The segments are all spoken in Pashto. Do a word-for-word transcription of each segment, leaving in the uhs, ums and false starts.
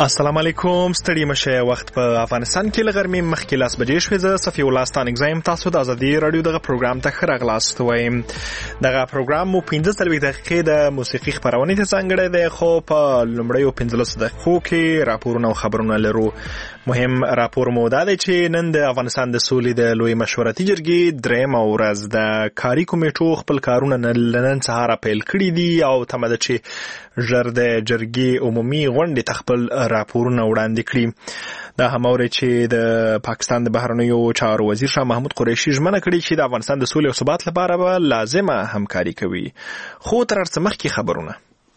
السلام علیکم. ستړي مشه. وخت په افغانستان کې لغرمې مخکې لاس بجې شوې. زه صفي الله ستانګ زایم. تاسو د ازادي رادیو دغه پروګرام ته ښه راغلاست وایم. دغه پروګرام مو پنځه څلوېښت دقیقې د موسیقي خپرونې ته ځانګړی دی، خو په لومړیو پنځلسو دقیقو کې راپورونه او خبرونه لرو. مهم راپور مو دا دی چې نن د افغانستان د سولې د لوی مشورتي جرګې درېیمه ورځ د کاري کمیټو خپل کارونه نن سهار پیل کړي دي او تمه ده چې ژر د جرګې عمومي غونډې ته خپل راپورونه وړاندې کړي. دا هماوري چې د پاکستان د بهرنیو چارو وزیر شاه محمود قریشي ژمنه کړې چې د افغانستان د سولې او ثبات لپاره به لازمه همکاري کوي. خو تر هر څه مخکې خبرونه.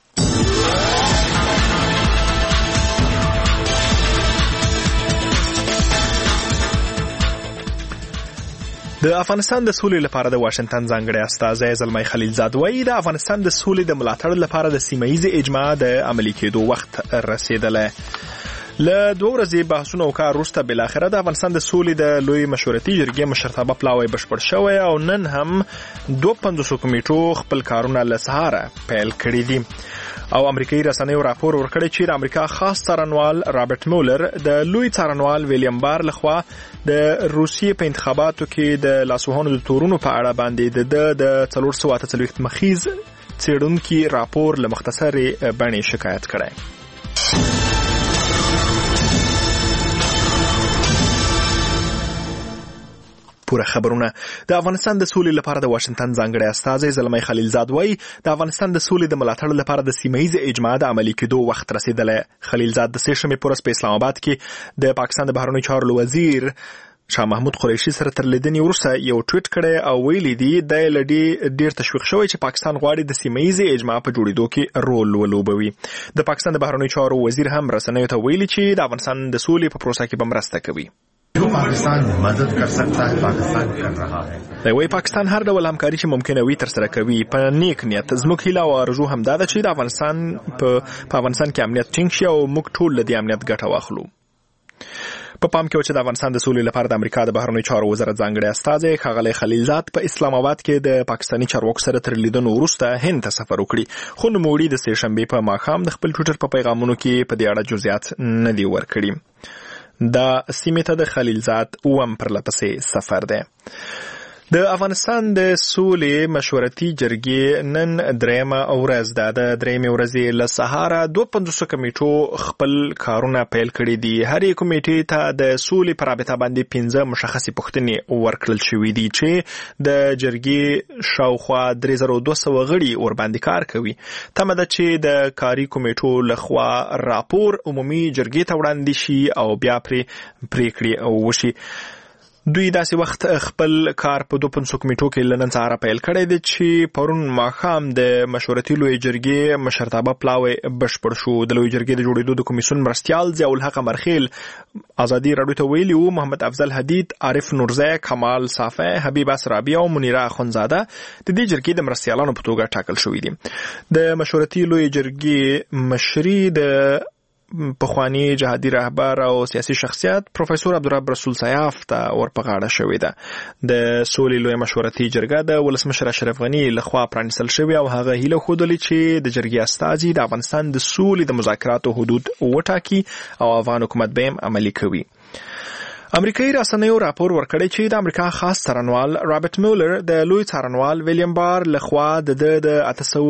د افغانستان د سولې لپاره د واشنگټن ځانګړی استازی زلمی خلیلزاد وایي د افغانستان د سولې د ملاتړ لپاره د سیمه ییزې اجماع د عملي کېدو وخت رسیدلی. له دوه ورځې بحثونو او کار وروسته بالاخره د افغانستان د سولې د لوی مشورتي جرګې مشرتابه پلاوی بشپړ شوی او نن هم دوه پنځوسو کمیټو خپل کارونه له سهاره پیل کړي دي. او امریکایي رسنیو راپور ورکړی چې د امریکا خاص څارنوال رابرټ مولر د لوی څارنوال ویلیام بار لخوا د روسیې په انتخاباتو کې د لاسوهانو د تورونو په اړه باندې د د څلور سوه اته څلوېښت مخیز څېړونکي راپور له مختصرې بڼې شکایت کړی. پوره خبرونه. د افغانستان د سولې لپاره د واشنگټن ځانګړی استازی زلمی خلیلزاد وایي د افغانستان د سولې د ملاتړ لپاره د سیمه ییزې اجماع د عملي کېدو وخت رسیدلی. خلیلزاد د سې شنبې په ورځ په اسلام آباد کې د پاکستان د بهرنیو چارو وزیر شاه محمود قریشي سره تر لیدنې وروسته یو ټویټ کړی او ویلي دي دی له ډېر تشویق شوی چې پاکستان غواړي د سیمه ییزې اجماع په جوړېدو کې رول ولوبوي. د پاکستان د بهرنیو چارو وزیر هم رسنیو ته ویلي چې د افغانستان د سولې په پروسه کې به مرسته کوي. जो पाकिस्तान मदद कर सकता है पाकिस्तान कर रहा है. دی وایي پاکستان هر ډول همکاري چې ممکنه وي ترسره کوي په نیک نیت. زموږ هیله او آرزو هم دا ده چې د افغانستان په افغانستان کې امنیت ټینګ شي او موږ ټول له دې امنیت ګټه واخلو. په پام کې و چې د افغانستان د سولې لپاره د امریکا د بهرنیو چارو وزارت ځانګړی استازی ښاغلی خلیلزاد په اسلام آباد کې د پاکستاني چارواکو سره تر لیدنو وروسته هند ته سفر وکړي، خو نوموړي د سې شنبې په ماښام د خپل ټویټر په پیغامونو کې په دې اړه جزئیات نه دي ورکړي. دا سیمې ته د خلیلزاد اووم پرلپسې سفر دی. د افغانستان د سولې مشورتي جرګې نن درېیمه ورځ ده. د درېیمې ورځې له سهاره دوه پنځوسو کمیټو خپل کارونه پیل کړي دي. هرې کمیټې ته د سولې په رابطه باندې پنځه مشخصې پوښتنې ورکړل شوي دي چې د جرګې شاوخوا درې زره دوه سوه غړي ورباندې کار کوي. تمه ده چې د کاري کمیټو لخوا راپور عمومي جرګې ته وړاندې شي او بیا پرې پریکړې وشي. دوی داسې وخت خپل کار په دوه پنځوسو کمیټو کې له نن سهاره پیل کړی دی چې پرون ماښام د مشورتي لویې جرګې مشرتابه پلاوی بشپړ شو. د لویې جرګې د جوړېدو د کمیسیون مرستیال ضیاءالحق مرخیل ازادي راډیو ته ویلي وو محمد افضل حدید، عارف نورزی، کمال صافی، حبیب اسرابی او منیره اخندزاده د دې جرګې د مرستیالانو په توګه ټاکل شوي دي. د مشورتي لویې جرګې مشري د پخوانی جهادي رهبر او سیاسي شخصیت پروفیسور عبدالرب رسول سیاف ته ورپغاړه شوې ده. د سولې لویه مشورتي جرګه د ولسمشر اشرف غني لخوا پرانیستل شوې او هغه هیله ښودلې چې د جرګې استازي د افغانستان د سولې د مذاکراتو حدود وټاکي او افغان حکومت به هم عملي کوي. امریکایي رسنیو راپور ورکړی چې د امریکا خاص څارنوال رابرټ مولر د لوی څارنوال ویلیام بار لخوا د د اته سوه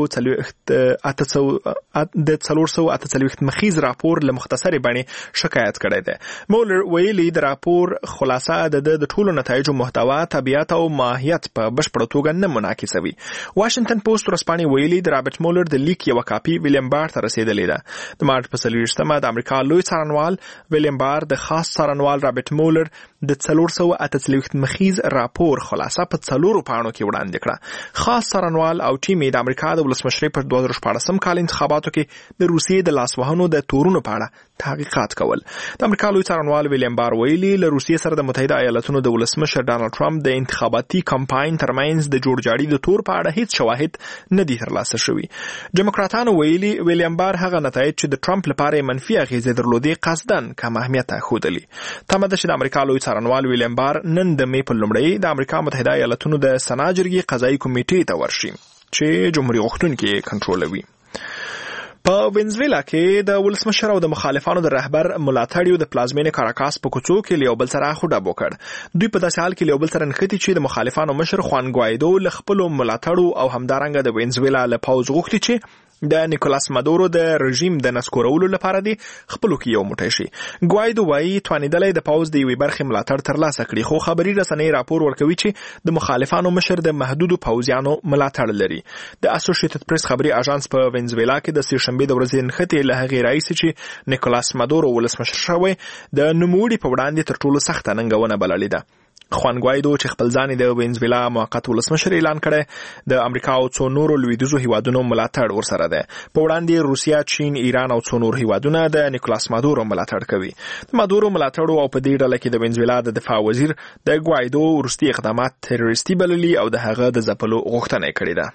څلوېښت د څلور سوه اته څلوېښت مخیز راپور له مختصرې بڼې شکایت کړی دی. مولر ویلي د راپور خلاصه د د ټولو نتایجو محتوا، طبیعت او ماهیت په بشپړه توګه نه منعکسوي. واشنگټن پوسټ ورځپاڼې ویلي د رابرټ مولر د لیک یوه کاپي ویلیام بار ته رسیدلې ده. د مارچ په څلوېښتمه د امریکا لوی څارنوال ویلیام بار د خاص څارنوال رابرټ مولر د څلور سوه اته څلوېښت مخیز راپور خلاصه په څلورو پاڼو کې وړاندې کړه. خاص څارنوال او ټیم یې د امریکا د ولسمشرۍ په دوه زره شپاړسم کال انتخاباتو کې د روسیې د لاسوهنو د تورونو په اړه تحقیقات کول. د امریکا لوی څارنوال ویلیام بار ویلي له روسیې سره د متحده ایالاتونو د ولسمشر ډانلډ ټرمپ د انتخاباتي کمپاین ترمنځ د جوړجاړي د تور په اړه هیڅ شواهد نه دي ترلاسه شوي. ډیموکراتانو ویلي ویلیام بار هغه نتایج چې د ټرمپ لپاره منفي اغیزې درلودې قصدن کم اهمیته ښودلي. تمه ده چې د امریکا لوی څارنوال ویلیام بار نن د مې په لومړۍ د امریکا متحده ایالاتونو د سنا جرګې قضایي کمیټې ته ورشي چې جمهوریت غوښتونکي کنټرولوي. په وینزویلا کې د ولسمشر او د مخالفانو د رهبر ملاتړیو د پلازمینې کاراکاس په کوڅو کې یو بل سره خوډه وکړ. دوی په داسې حال کې یو بل سره نښتي چې د مخالفانو مشر خوان ګوایدو له خپلو ملاتړو او همدارنګه د وینزویلا له پوځ غوښتي چې د نیکولاس مادورو د رژیم د نسکورولو لپاره دی خپلو کې یو موټی شي. ګوایدو وایي توانېدلی د پوځ د یوې برخې ملاتړ ترلاسه کړي، خو خبري رسنۍ راپور ورکوي چې د مخالفانو مشر د محدودو پوځیانو ملاتړ لري. د اسوسییټډ پریس خبري اژانس په وینزویلا کې د سهشنبې د ورځې نښتې له هغې راهیسې چې نیکولاس مادورو ولسمشر شوی د نوموړي په وړاندې تر ټولو سخته ننګونه بللې ده. خوان ګوایدو چې خپل ځان د وینزویلا موقت ولسمشر اعلان کړی، د امریکا او څو نورو لویدیځو هیوادونو ملاتړ ورسره ده. په وړاندې روسیا، چین، ایران او څو نور هیوادونه د نیکولاس مادورو ملاتړ کوي. د مادورو ملاتړو او په دې ډله کې د وینزویلا د دفاع وزیر د ګوایدو وروستي اقدامات تروریستي بللي او د هغه د ځپلو غوښتنه یې کړې ده.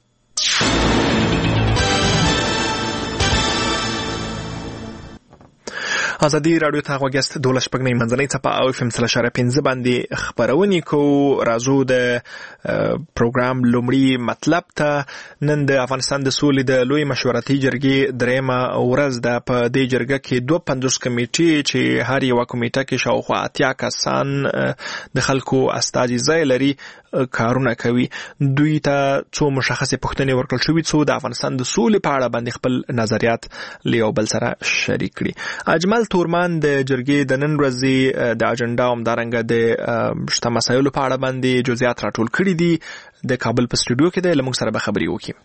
ازادي رادیو ته غوږیاست. دولس شپږ نه منځنۍ څپه او اف ام سل اشاره پنځه باندې خبرونه کوو. راځو د پروګرام لومړی مطلب ته. نن د افغانستان د سولې د لوی مشورتي جرګې درېیمه ورځ ده. په دې جرګه کې دوه پنځوس کمیټې چې هر یوه کمیټه کې شاوخوا اتیا کسان د خلکو استازي ځای لري کارونه کوي. دوی ته څو مشخصې پوښتنې ورکړل شوي څو د افغانستان د سولې په اړه باندې خپل نظریات له یو بل سره شریک کړي. اجمل تورمان د جرګې د نن ورځې د اجنډا او همدارنګه د شته مسایلو په اړه باندې جزئیات راټول کړي دي. د کابل په سټوډیو کې د لمونږ سره به خبرې وکړي.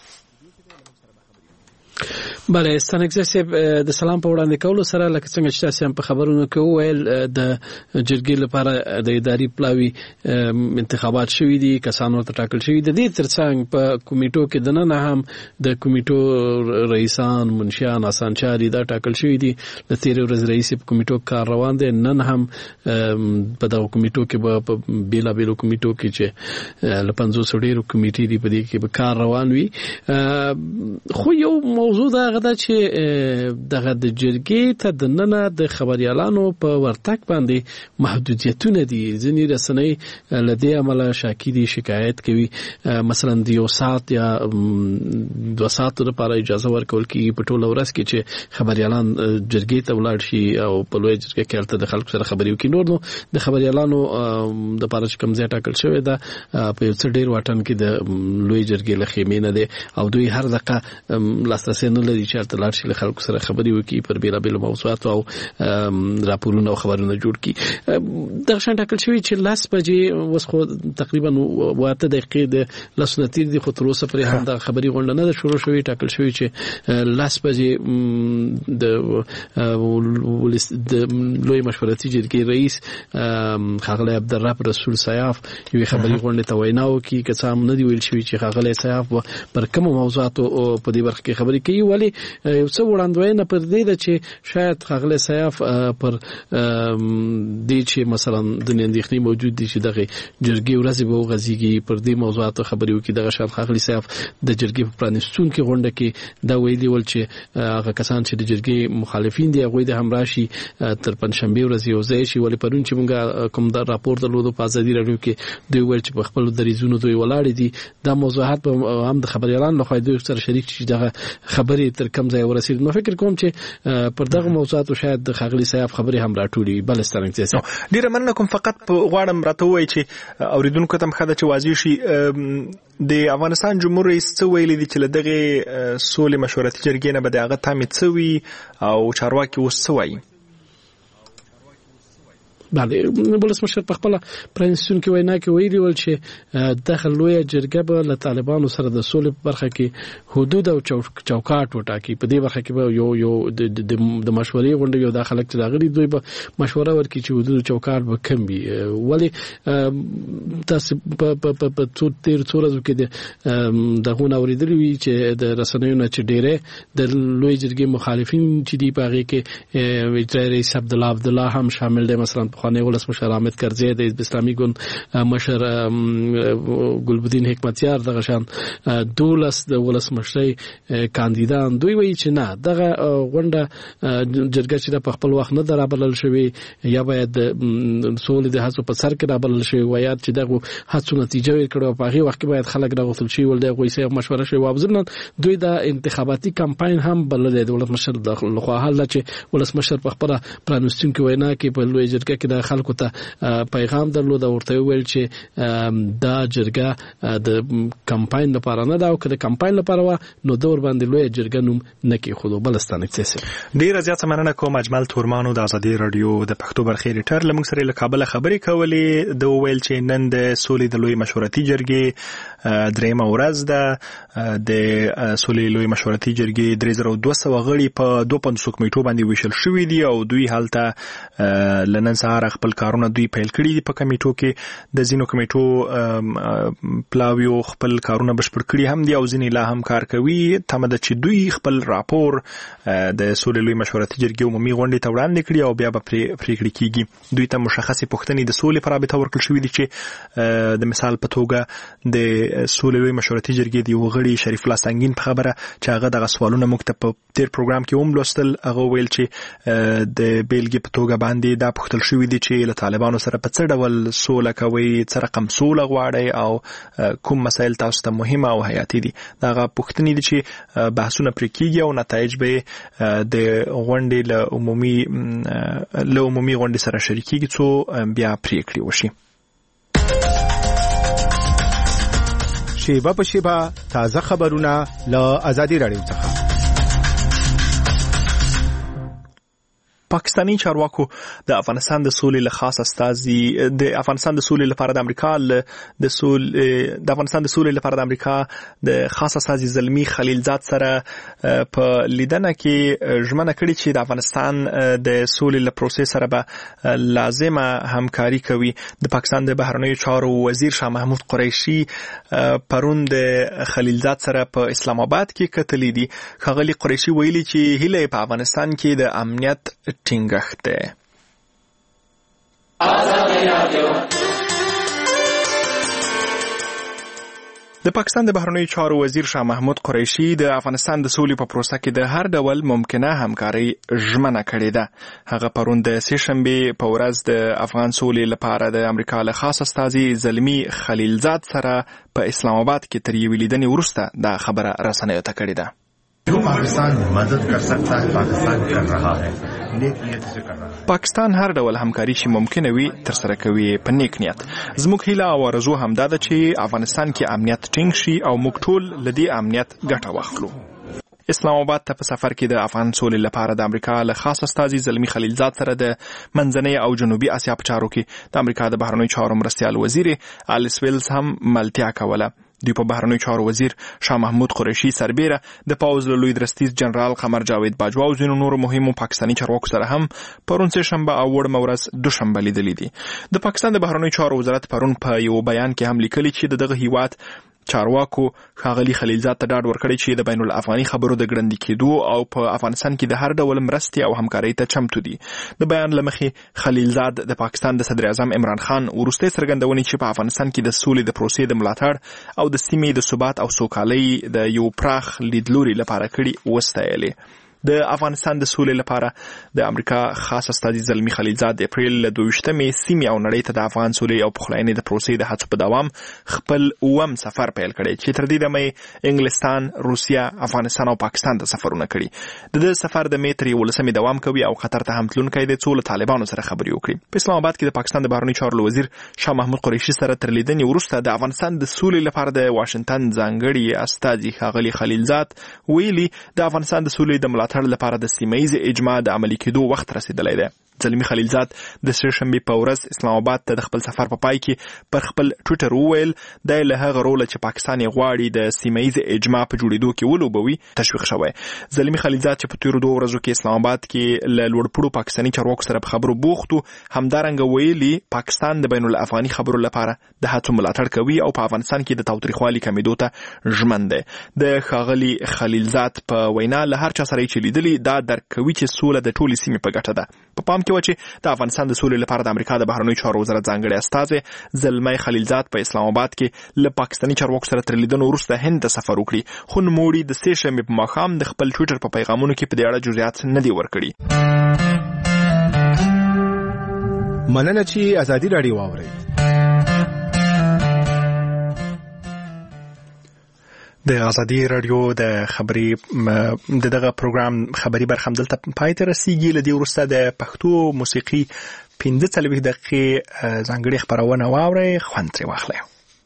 بله ستانکزی صاحب د سلام په وړاندې کولو سره لکه څنګه چې تاسو هم په خبرونو کې وویل د جرګې لپاره د اداري پلاوي انتخابات شوي دي، کسان ورته ټاکل شوي. د دې ترڅنګ په کمیټو کې د نن هم د کمیټو رئیسان، منشیان، اسانچاري دا ټاکل شوي دي. د تیرې ورځې رئیس په کمیټو کار روان دی. نن هم په دغه کمیټو کې به په بیلابیلو کمیټو کې چې له پنځوس ډېرو کمیټې دي په دې کې به کار روان وي. خو یو موضوع دا دا چې دغه د جرګې ته د ننه د خبريالانو په ورتګ باندې محدودیتونه دي. ځینې رسنۍ له دې امله شاکي دي، شکایت کوي مثلا د یو ساعت یا دوه ساعتو لپاره اجازه ورکول کېږي په ټوله ورځ کې چې خبريالان جرګې ته ولاړ شي او په لوی جرګه کې هلته د خلکو سره خبرې وکړي. نور نو د خبريالانو د لپاره چې کوم ځای ټاکل شوی ده په یو څه ډېر واټن کې د لوی جرګې له خیمې نه دی او دوی هر دقیقه لاسرسی نه لري چې هلته لاړ شي له خلکو سره خبرې وکړي پر بیلابیلو موضوعاتو او راپورونه او خبرونه جوړ کړي. دغه شان ټاکل شوی چې لس بجې اوس خو تقریبا واته دقیقې د لسو نه تېر دي خو تر اوسه پورې هم دغه خبري غونډه نه ده شروع شوې. ټاکل شوی چې لس بجې د لوی مشورتي جرګې رئیس ښاغلی عبدالرب رسول سیاف یوې خبري غونډې ته وینا وکړي. که څه هم نه دي ویل شوي چې ښاغلی سیاف پر کومو موضوعاتو په دې برخه کې خبرې کوي، ولې یو څه وړاندوینه پر دې ده چې شاید ښاغلی سیاف پر دې چې مثلا د اندېښنې موجود دي چې دغه جرګې ورځې به وغځېږي پر دې موضوعاتو خبرې وکړي. دغه شان ښاغلی سیاف د جرګې په پرانیستونکې غونډه کې دا ویلي ول چې هغه کسان چې د جرګې مخالفین دي هغوی د هم راشي تر پنجشنبې ورځې یو ځای شي. ولې پرون چې موږ کوم دا راپور درلودو په ازادي راډیو کې دوی ویل چې په خپلو دریځونو دوی ولاړې دي. دا موضوعات به هم د خبریالانو لخوا دوی سره شریک شي دغه خبرې تر کوم ځای ورسېږي. نو فکر کوم چې پر دغه موضوعاتو شاید د ښاغلي صاحب خبرې هم راټولي. بل سترنګ ځای ډیره مننه کوم. فقط غواړم راته ووایي چې اوریدونکو ته هم ښه ده چې واضح شي د افغانستان جمهور رئیس څه ویلي دي چې له دغې سولې مشورتي جرګې نه به د هغه تمې څه وي او چارواکي اوس څه وایي. بله ولسمشر په خپله پرانیستونکې وینا کې ویلي ول چې دغه لویه جرګه به له طالبانو سره د سولې په برخه کې حدود او چوکاټ وټاکي. په دې برخه کې به یو یو د مشورې غونډه یو دا خلک چې راغلي دوی به مشوره ورکړي چې حدود او چوکاټ به کم وي. ولې تاسو په څو تېرو څو ورځو کې د دغونه اورېدلي وي چې د رسنیو نه چې ډېری د لویې جرګې مخالفین چې دي په هغې کې اجرایي رئیس عبدالله عبدالله هم شامل دی. مثلا پخوانی ولسمشر حامد کرزی د حزب اسلامي ګوند مشر ګلبدین حکمتیار دغه شان دولس د ولسمشرۍ کاندیدان دوی وایي چې نه دغه غونډه جرګه چې په خپل وخت نه درابلل شوی یا باید سولې د هڅو په سر کې رابلل شوی وایي چې دغه هڅو نتیجه ورکړو په هغه وخت کې باید خلک راغوتل شي ول دغه یې مشوره شوی وابزنن دوی د انتخاباتي کمپاین هم بلل د ولسمشر د لخوا حل چې ولسمشر په خپل پرانستون کې وینا کې په لوی جرګه کې د خلکو ته پیغام درلود او ورته ویل چې دا جرګه د کمپاین لپاره نه دا او که د کمپاین لپاره و نو دور باندې لوی جرګه نوم نه کې خو بلستان اکسس ډیر زیات مننه کوم اجمل تورمانو د ازادي رادیو د پښتو برخې ریټر لمږ سره له کابل خبرې کولې د ویل چې نن د سولې د لوی مشورتي جرګې دریمه ورځ ده د سولې لوی مشورتي جرګې درې زره دوه سوه غړي په دوه پنځوس کمیټو باندې ویشل شوي دي او دوی هلته لنن سهار خپل کارونه دوی پیل کړي دي په کمیټو کې د ځینو کمیټو پلاویو خپل کارونه بشپړ کړي هم دي او ځینې لا هم کار کوي تمه ده چې دوی خپل راپور د سولې لوی مشورتي جرګې عمومي غونډې ته وړاندې کړي او بیا به پریکړې کیږي دوی ته مشخصې پوښتنې د سولې په رابطه ورکړل شوي دي چې د مثال په توګه د سولې لوی مشورتي جرګې د یو غړي شریف الله سنگین په خبره چې هغه دغه سوالونه موږ ته په تیر پروګرام کې هم لوستل هغه ویل چې د بیلګې په توګه باندې دا پوښتل شوي دي چې له طالبانو سره په څه ډول سوله کوي څه رقم سوله غواړي او کوم مسایل تاسو ته مهمه او حیاتي دي دا هغه پوښتنې دي چې بحثونه پرې کیږي او نتایج به د غونډې له عمومي له عمومي غونډې سره شریکېږي څو بیا پریکړې وشي شیبه په شیبه تازه خبرونه له ازادي رادیو څخه پاکستانی چارواکو د افغانستان د سولې له خاص استازي د افغانستان د سولې لپاره د امریکا د سول د افغانستان د سولې لپاره د امریکا د خاص استازي زلمی خلیلزاد سره په لیدنه کې ژمنه کړې چې د افغانستان د سولې له پروسې سره به لازمه همکاري کوي د پاکستان د بهرنیو چارو وزیر شاه محمود قریشي پرون د خلیلزاد سره په اسلام آباد کې کتلې دي ښاغلي قریشي ویلي چې هیله په افغانستان کې د امنیت ټینګښت دی د پاکستان د بهرنیو چارو وزیر شاه محمود قریشي د افغانستان د سولې په پروسه کې د هر ډول ممکنه همکاري ژمنه کړې ده هغه پرون د سه شنبه په ورځ د افغان سولې لپاره د امریکا له خاص استازي زلمی خلیلزاد سره په اسلام آباد کې تر یوې لیدنې وروسته دا خبره رسنیو ته کړې ده जो पाकिस्तान मदद कर सकता है पाकिस्तान कर रहा है नेक نیت से कर रहा है پاکستان هر ډول همکاري چې ممکنه وي تر سره کوي په نیک نیت زموږ هیله او آرزو همدا ده چې افغانستان کې امنیت ټینګ شي او موږ ټول له دې امنیت ګټه واخلو اسلام آباد ته په سفر کې د افغان سولې لپاره د امریکا له خاص استازي زلمی خلیلزاد سره د منځنۍ او جنوبي اسیا په چارو کې د امریکا د بهرنیو چارو مرستیال وزیر الیس ویلز هم ملتیا کوله دوی په بهرنیو چارو وزیر شاه محمود قریشي سربیره د پاوز له لوی درستیز جنرال قمر جاوید باجوا او ځینو نورو مهمو پاکستاني چارواکو سره هم پرون سه شنبه او وړمه ورځ دوشنبه لیدلې دي د پاکستان د بهرنیو چارو وزارت پرون په یو بیان کې هم لیکلي چې دغه هیواد چارواکو ښاغلي خلیلزاد ته ډاډ ورکړی چې د بین الافغاني خبرو د ګړندي کېدو او په افغانستان کې د هر ډول مرستې او همکارۍ ته چمتو دي د بیان له مخې خلیلزاد د پاکستان د صدر اعظم عمران خان وروستۍ څرګندونې چې په افغانستان کې د سولې د پروسې د ملاتړ او د سیمې د ثبات او سوکالۍ د یو پراخ لیدلوري لپاره کړي وستایلې د افغانستان د سولې لپاره د امریکا خاص استازي زلمی خلیلزاد د اپریل له دویشتمې سیمې او نړۍ ته د افغان سولې او پخلاینې د پروسې د هڅو په دوام خپل اووم سفر پیل کړی چې تر دې دمه انګلستان روسیا افغانستان او پاکستان ته سفرونه کړي د دې سفر د مې تر یولسمې دوام کوي او خطر ته هم تلونکی دی څو له طالبانو سره خبرې وکړي په اسلام آباد کې د پاکستان د بهرنیو چارو وزیر شاه محمود قریشي سره تر لیدنې وروسته د افغانستان د سولې لپاره د واشنگټن ځانګړي استازي ښاغلي خلیلزاد ویلي د افغانستان د سولې د ملاتړ لپاره د سیمه‌ییز اجماع د عملي کېدو وخت رسیدلی دی زلمی خلیلزاد د سه شنبې په ورځ اسلام آباد ته د خپل سفر په پای کې پر خپل ټویټر وویل دی له هغه روله چې پاکستان یې غواړي د سیمه‌ییز اجماع په جوړېدو کې ولوبوي تشویق شوی زلمی خلیلزاد چې په تیرو دوه ورځو کې اسلام آباد کې له لوړپوړو پاکستاني چارواکو سره په خبرو بوخت و همدارنګه ویلي پاکستان د بین الافغاني خبرو لپاره د هڅو ملاتړ کوي او په افغانستان کې د تاوتریخوالي کمېدو ته ژمن دی د ښاغلي خلیلزاد په وینا له هر چا سره چې لیدلي دا درک کوي چې سوله د ټولې سیمې په ګټه ده په پام کې و چې د افغانستان د سولې لپاره د امریکا د بهرنیو چارو وزارت ځانګړي استازی زلمي خلیلزاد په اسلام آباد کې له پاکستاني چارواکو سره تر لیدنو وروسته هند ته سفر وکړي، خو نوموړي د سې شنبې په ماښام د خپل ټویټر په پیغامونو کې په دې اړه جزئیات نه دي ورکړي. مننه چې ازادي راډیو واورئ. د ازادي راډیو د خبري د دغه پروګرام خبري برخه دلته پای ته رسیدي. له دې وروسته د پښتو موسیقي پنځه څلوېښت دقیقې ځانګړې خبرونه واورئ، خوند ترې واخلئ.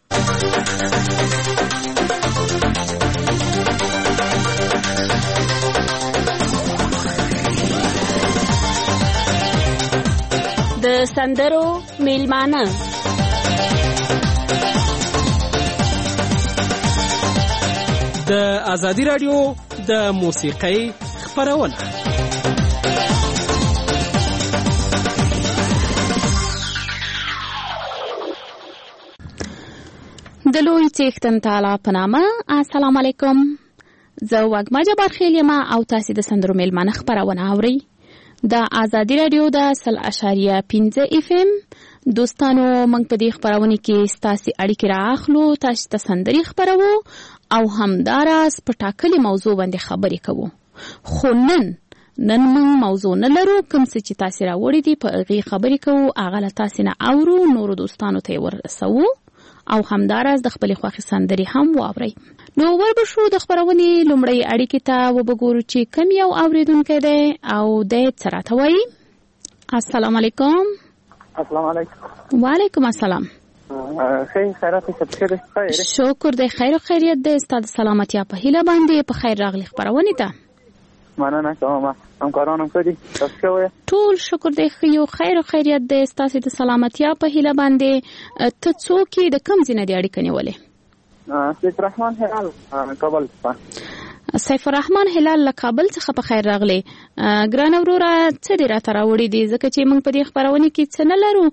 د سندرو میلمانه د ازادي راډیو د موسیقۍ خبرونه. د لوی څښتن تعالی په نامه، السلام علیکم. زه وګما جبار خیل یم او تاسو د سندرو میلمانه خبرونه اورئ. د ازادي راډیو د سل اشاریه پنځه اف ام دوستانو، موږ په دې خبرونه کې ستاسو اړیکې راخلو، تاسو ته سندري خبرو او همداراز په ټاکلي موضوع باندې خبرې کوو. خو نن نن موږ موضوع نه لرو، کوم څه چې تاسو راوړي دي په هغه خبرې کوو، هغه له تاسو نه اورو، نور دوستانو ته ورسوو او همداراز د خپل خوښي سندري هم واوري. نو وربشو د خبرونې لومړی اړیکې ته وبګورو چې کوم یو اوریدونکی دی او د څراته وایي. السلام علیکم. السلام علیکم. وعلیکم السلام. خیر خیرات خیر خیر. شکر دی، خیر او خیریت دی. ستاسو سلامتی په هیله باندې په خیر راغلی خبرونه ته. مننه کوم. همکارانو کړي تاسو کوی؟ ټول شکر دی، خو خیر او خیریت دی. ستاسو د سلامتی په هیله باندې ته څوک د کوم ځای نه دی اړیکه نیولې؟ سیف الرحمن هلال کابل څخه. سیف الرحمن هلال له کابل څخه په خیر راغلی. ګران وروره څه دې راته راوړي دي، ځکه چې موږ په دې خبرونه کې څه نه لرو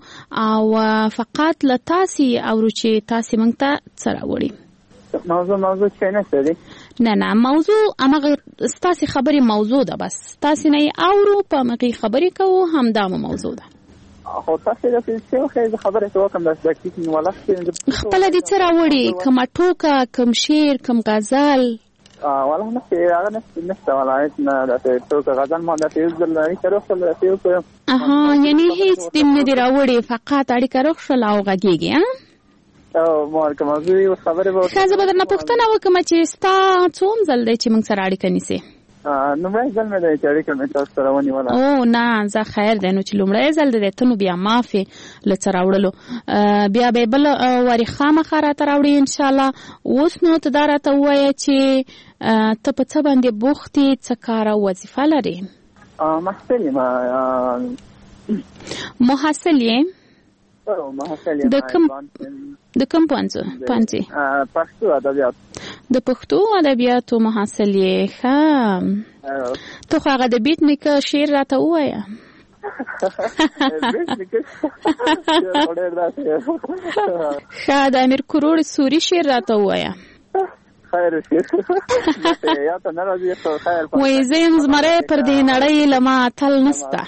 او فقط له تاسو اورو چې تاسو موږ ته څه راوړي. موضوع موضوع څه نه ستدي؟ نه نه موضوع امغه ستاسو خبرې موضوع ده، بس تاسو نه اورو په مغي خبرې کوو، همدا موضوع ده. خو تاسو د څه خبره خبره کوم د دقیق ولخت خپل دې څه راوړي، کوم ټوکه، کوم شعر، کوم غزل؟ والله نه هغه نه نشته، والله نه د ټوکه غزل ما د تیز د لاري سره خپل ته. اها، یعنی هیڅ دې نه دی راوړي، فقط اړیکه روښه لاو غږیږي. ها او مارکه موضوع خبره به خاصه بدر نه پښتنه وکم چې ستا څوم زل دی چې موږ سره اړیکه نیسي. لومړی ځل مې د اړیکه مې تاسو سره ونیوله. او نه زه خیر دی، نو چې لومړی ځل دی ته نو بیا معافي له څه راوړلو، بیا به بل واري خامخا راته راوړي ان شاء الله. اوس نو ته دا راته ووایه چې ته په څه باندې بوخت یې، څه کار او وظیفه لرې؟ محصل یم. محصل یې؟ د کوم د کوم پوهنځي؟ پوهنځي پښتو ادبیات. د پښتو ادبیاتو محصل یې. ښه، ته خو هغه د بیت نیکه شعر راته ووایه. ښه، د امیر کروړ سوري شعر راته ووایه. خیر یا ته نه راځي ته خیر. وای زم زمره پر دې نړۍ لما تل نستا.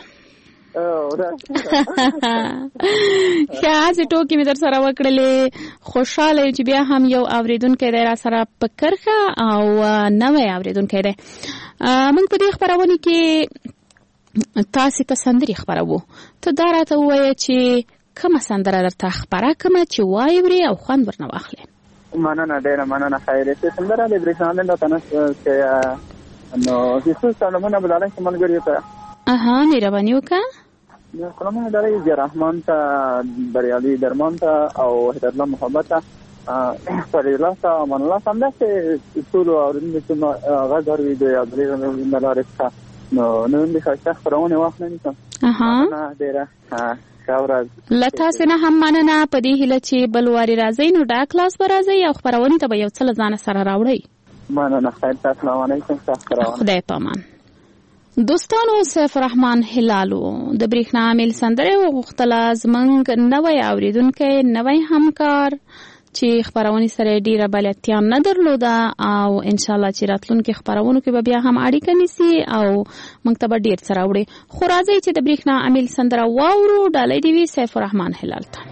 خاصه ټوکی می در سره وکړلې، خوشاله چې بیا هم یو اوریدونکو دی را سره په کرخه او نوې اوریدونکو دی. موږ په دې خبرونه کې تاسو ته سندري خبرو، ته دا راته وایې چې کومه سندره درته خبره کومه چې وایوري او خوند ورنه واخلې. مننه ډیره مننه. خیر څه سندره دې برښناله له تنه چې نو هیڅ سلامونه بلاره چې ملګری ته. اها، مهرباني وکړه. سلامونه درای ز رحمان ته، بریالي درمان ته او وحدت الله محمد ته، فرید الله ته، امان الله ته، همداسې ټول اورېدونکو ته غږ دی یا درې ملارې ته. نو نن دې ښایسته خبرونه واخلم. اها، ډیره ښه ورځ. له تاسو نه هم مننه په دې هیله چې بل واري راځئ، نو ډا کلاس به راځئ او خبرونه ته به یو څه له ځانه سره راوړئ. مننه. خیر، السلام علیکم. خدای پامان. دوستانو، سیف الرحمن هلالو د برېښنا میل سندره وغوښتله. زمونږ نوی اوریدونکی، نوی همکار چې خبرونه سره ډیره بلدتیا نه درلوده او ان شاء الله چې راتلونکي خبرونو کې به بیا هم اړیکه نیسي او موږ ته به ډیر څه راوړي. خو راځي چې د بریښنا امیل سندره واورو ډالۍ دی وی سیف الرحمن هلال ته.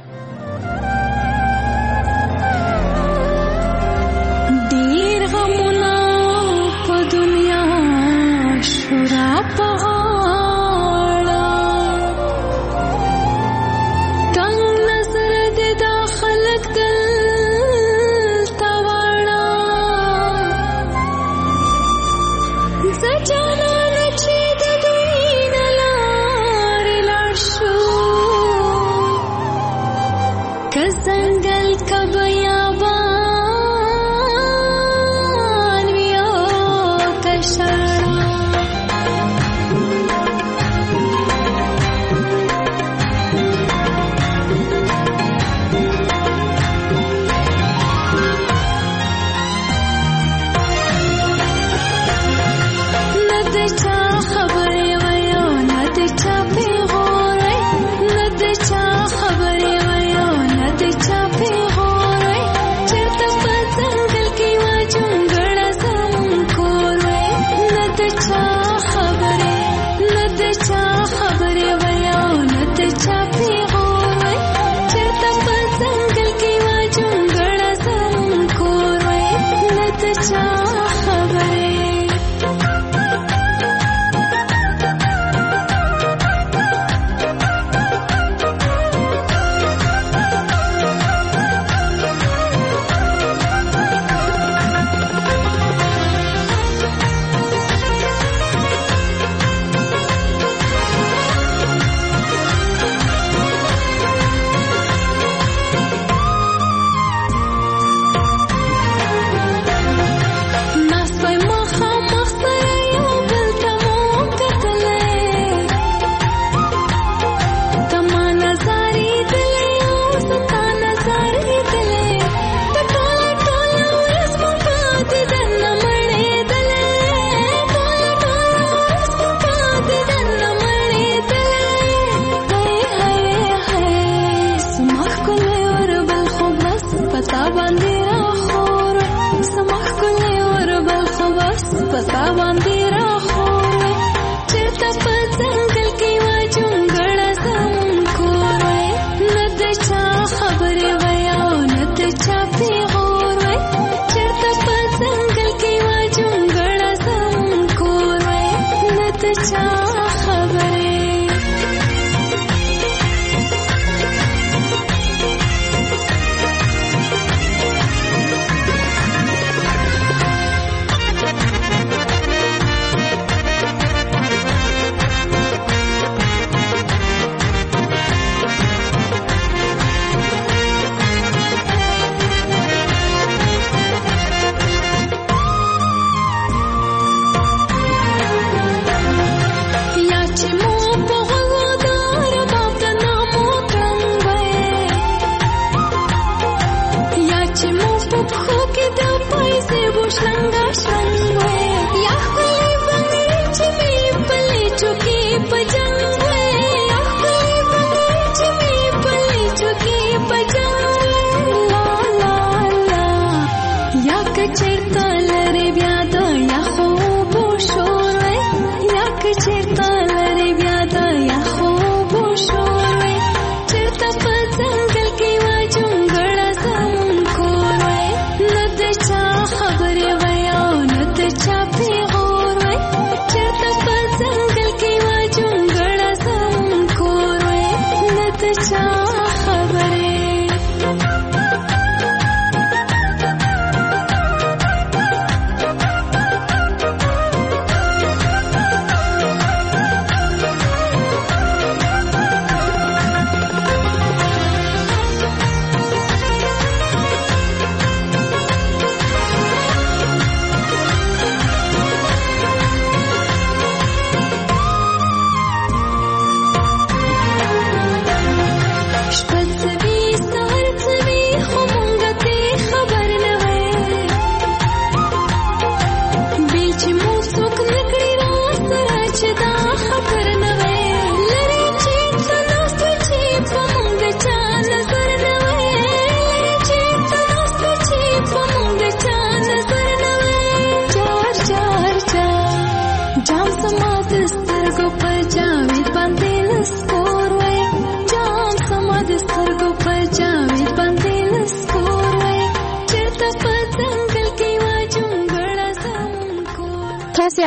ډیر غمونه په دنیا شورا په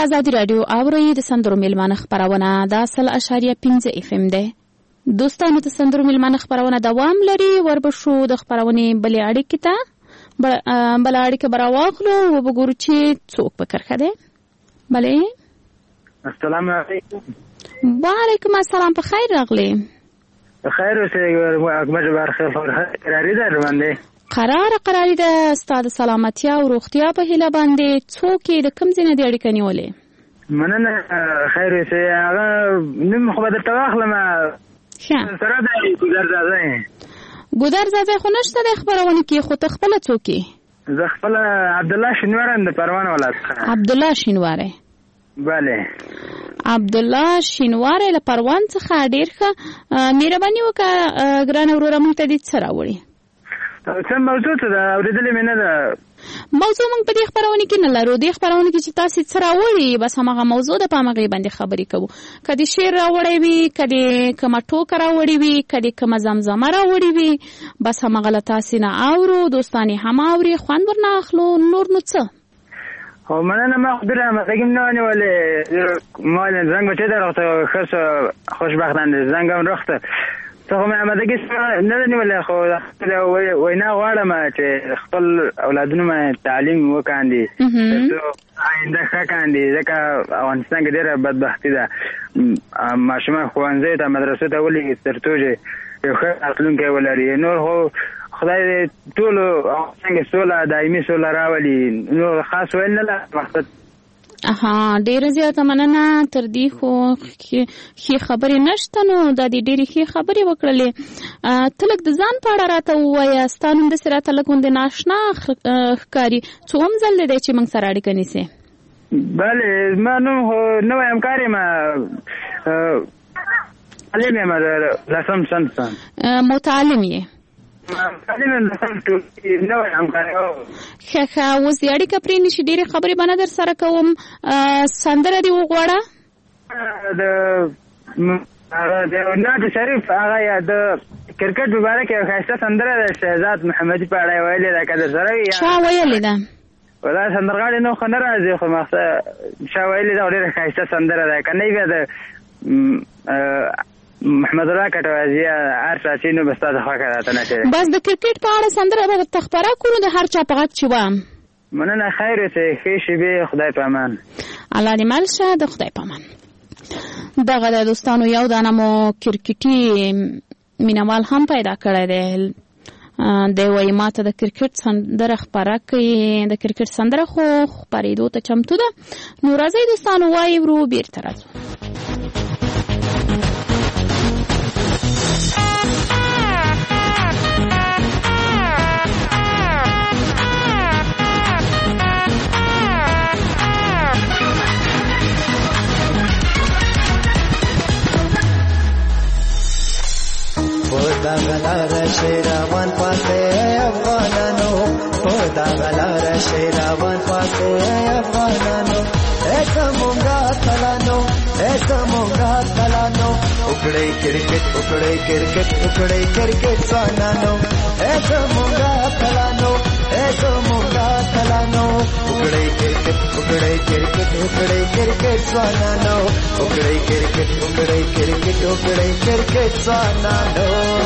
آزادي رادیو اوري د سندرو میلمانه خبرونه د اصل اشاریه پنځه اف ام ده. دوستانو د سندرو میلمانه خبرونه دوام لري. وربشو د خبرونه بلې اړیکې ته بل اړیکه براواخلو او وګورو چې څوک په کرخه ده. بله السلام علیکم. وعلیکم السلام. په خیر راغلی. خیر اوسې اکبر برخه قراری ده باندې قرار قراری ده. استاد سلامتیا او روغتیا په هیله باندې څوک د کوم ځای نه اړیکه نیولې؟ مننه. خیر اوسې هغه نیم خو به درته واخلم. ښه سره ده ګودر زاده. ګودر زاده خو نشته د خبرونه کې، خو ته خپله څوک یې؟ زه خپله عبدالله شینواره یم د پروان ولایت څخه. عبدالله شینواره. بله عبدالله شینواره له پروان څخه. ډېر ښه. مهرباني وکړه ګرانه وروره موږ ته دې څه راوړي؟ څه موضوع څه ده اورېدلې مې نه ده. موضوع موږ په دې خپرونه کې نه لرو. دې خپرونه کې چې تاسې څه راوړي بس هماغه موضوع ده، په همغې باندې خبرې کوو. که دې شعر راوړی وي، که دې کومه ټوکه راوړې وي، که دې کومه زمزمه راوړې وي، بس هماغه له تاسې نه اورو، دوستان یې هم اوري، خوند ورنه اخلو. نور نو څه؟ خو مننه. ما خو بیره مساګیم نه ونیولې. ما زنګ به چېرته روغته ښه شو خوشبختانه زنګ هم روغته څه خو مې امادګي نه ده نیولې. خو وینا غواړم چې خپل اولادونو مې تعلیم وکاندي تر څو آینده ښه کاندي، ځکه افغانستان کې ډېره بدبختي ده. ماشومان ښوونځیو ته مدرسو ته ولېږي تر څو چې یو ښه راتلونکی ولري. نور خو خدای دې ټولو افغانستان کې سوله دایمي سوله راولي. نور خاص ویل نه ده مقصد. اها ډیره زیاته مننه. تر دې خو ښې خبرې نشته، نو دا دې ډېرې ښې خبرې وکړلې. ته لږ د ځان په اړه راته ووایه. ستا نوم داسې راته لږ غوندې ناشنا ښکاري. څوم ځل دی چې موږ سره اړیکه نیسې؟ بله زما نوم خو نوی همکار یم، متعلم یم د لسم صنف څخه. متعلم یې؟ متعلم یم لسم نوی همکار. ښه ښه. اوس دې اړیکه پرې نشي، ډېرې خبرې به نه در سره کوم. سندره دې وغواړه. د نعت شریف هغه یا د کرکټ مبارک یو ښایسته سندره ده، شهزاد محمدي په اړه ویلې ده. که در سره وي چا ویلې ده؟ ولا سندرغاړي نو خو نه راځي، خو مخته چا ویلې ده. ډېره ښایسته سندره ده. که نه بیا د محمد الله کټوازي هر چا چې نو به ستا د خوښه راته نه کوي. بس د کرکټ په اړه سندره به درته خپره کړو د هر چا په غږ چې وه. مننه. خیر اوسې. ښې شېبې. خدای په امان. الله دې مل شه. د خدای په امان. دغه د دوستانو یو دانه مو کرکټي مینوال هم پیدا کړی دی. دی وایي ما ته د کرکټ سندره خپره کوي. د کرکټ سندره خو خپرېدو ته چمتو ده. نو راځئ دوستانو وایي ورو بېرته راځو. پودا غلار شیروان پاسه افغانانو، پودا غلار شیروان پاسه افغانانو. ایسا مونگا تلانو، ایسا مونگا تلانو. اکڑے کرکٹ اکڑے کرکٹ اکڑے کرکٹ سوانانو. ایسا مونگا تلانو، ایسا مونگا تلانو. اکڑے کرکٹ اکڑے کرکٹ اکڑے کرکٹ سوانانو. اکڑے کرکٹ اکڑے کرکٹ اکڑے کرکٹ سوانانو.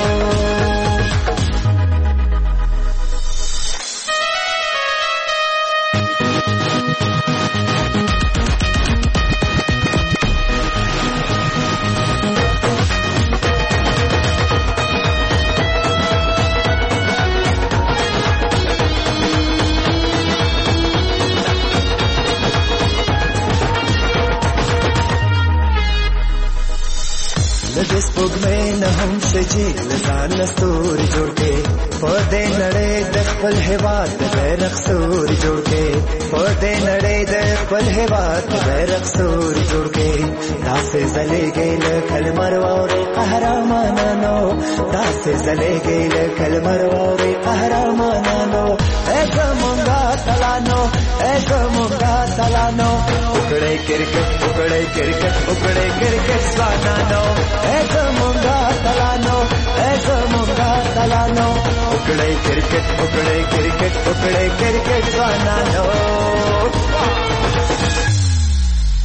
هم سجی لزان نستور جوړ کې پدې نړۍ د خپل هواد د بیرغ ستور جوړ کې پدې نړۍ د خپل هواد د بیرغ ستور جوړ کې داسې زلېږي له کلمر ووري قهرمانانو داسې زلېږي له کلمر ووري قهرمانانو اګه مونږه تلانو اګه مونږه تلانو وکړې کرکټ وکړې کرکټ وکړې کرکټ ځوانانو اګه مونږه تلانو اګه مونږه تلانو وکړې کرکټ وکړې کرکټ وکړې کرکټ ځوانانو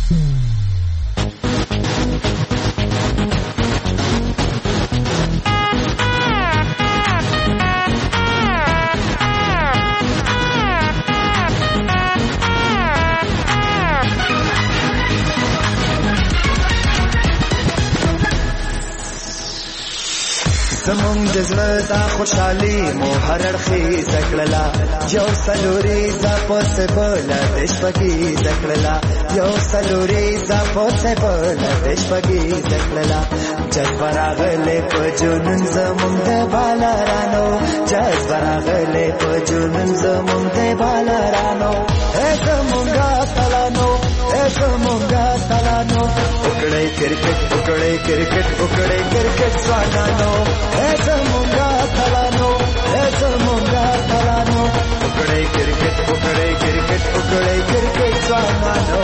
زمونږ د زړه دا خوشحالي مو هر اړخیزه کړله یو څلوریزه پسې بله د شپږیزه کړله یو څلوریزه پسې بله د شپږیزه کړله جذبه راغلی په جنون زمونږ د بالرانو جذبه راغلی په جنون زمونږ د بالرانو ای زمونږه اتلانو ای زمونږه اتلانو وکړئ کرکټ وکړئ کرکټ وکړئ کرکټ ځوانانو ای زمونږه اتلانو ای زمونږه اتلانو وکړئ کرکټ وکړئ کرکټ وکړئ کرکټ ځوانانو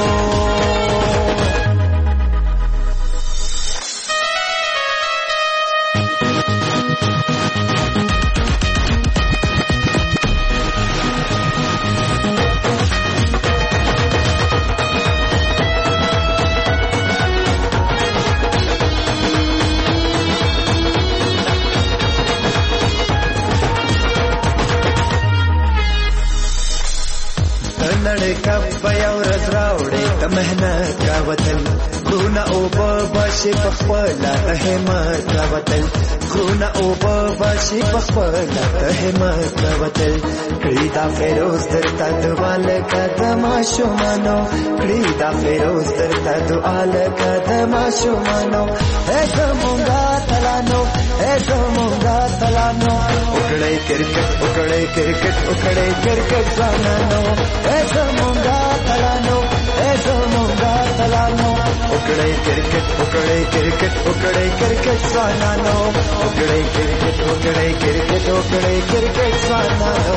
نړۍ کپ به یو ورځ راوړې د محنت راوتل غرونه اوبه به شي په خپله د همت راوتل غرونه اوبه به شي په خپله د همت راوتل کړي دا فیروز درته دعا لکه د ماشومانو کړي دا فیروز درته دعا لکه د ماشومانو ای زمونږه اتلانو ای زمونږه اتلانو وکړئ کرکټ وکړئ کرکټ وکړئ کرکټ ځوانانو ای زمونږه اتلانو ای زمونږه اتلانو وکړئ کرکټ وکړئ کرکټ وکړئ کرکټ ځوانانو وکړئ کرکټ وکړئ کرکټ وکړئ کرکټ ځوانانو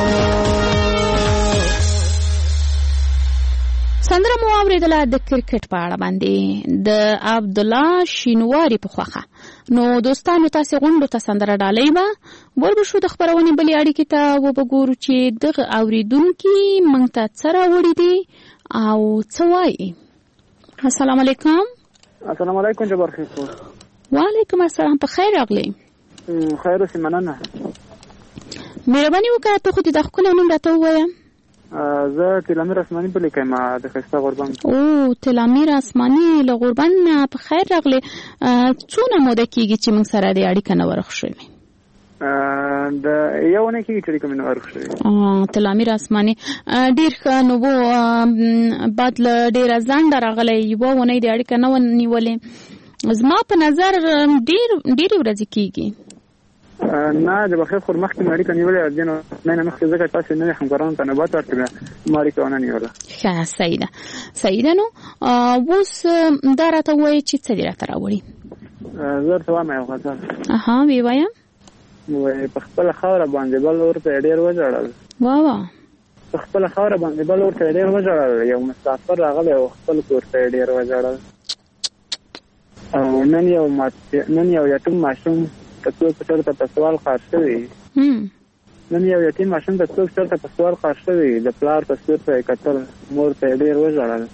سندره مو اوریدله د کرکټ په اړه باندې د عبد الله شینواری په خوخه نو دوستانو تاسو غونډو ته سندره ډالۍ به وربه شو د خبرونې بلې اړیکې ته وبګورو چې دغه اوریدونکي موږ ته څه راوړي دي او څه وایي. السلام علیکم. السلام علیکم جبار خیر. وعلیکم السلام. په خیر راغلی. خیر اوسې مننه. مهرباني وکړه ته خو دې د ښکلی نوم راته ووایه. زه تلامیر اسماني په لیکم د ښایسته غوربند. او تلامیر اسماني له غوربند نه په خیر راغلی. څونه موده کېږي چې موږ سره دې اړیکه نه ورغ شوې؟ د یو اونۍ کېږي چې اړیکه مې نه ورغ شوې. تلامیر اسماني ډېر ښه. نو بعد له ډېره ځنډه راغلی یوه اونۍ دې اړیکه نه ونیولې. زما په نظر ډېر ډېرې ورځې کېږي. نه د بخیر خور مخکې مې اړیکه نیولې دې نه نه مخکې ځکه تاسې نوي همکارانو ته نوبت ورکړې ما اړیکه ونه نیوله. ښه صحیح ده صحیح ده. نو اوس دا راته ووایې چې څه دې راته راوړي. زه درته وایم یو غزل. اها ویې وایه. وایي په خپله خاوره باندې بل ورته یې ډېر وژړل. وا وا. په خپله خاوره باندې بل ورته یې ډېر وژړل. یو مسافر راغلی او خپل کور ته یې ډېر وژړل. او نن یو نن یو یتیم ماشوم که څوک چېرته په سوال خار شوي نن یو یتیم ماشوم ته څوک چېرته په سوال خار شوي د پلار تصویر ته یې کتل مور ته یې ډېر وژړل.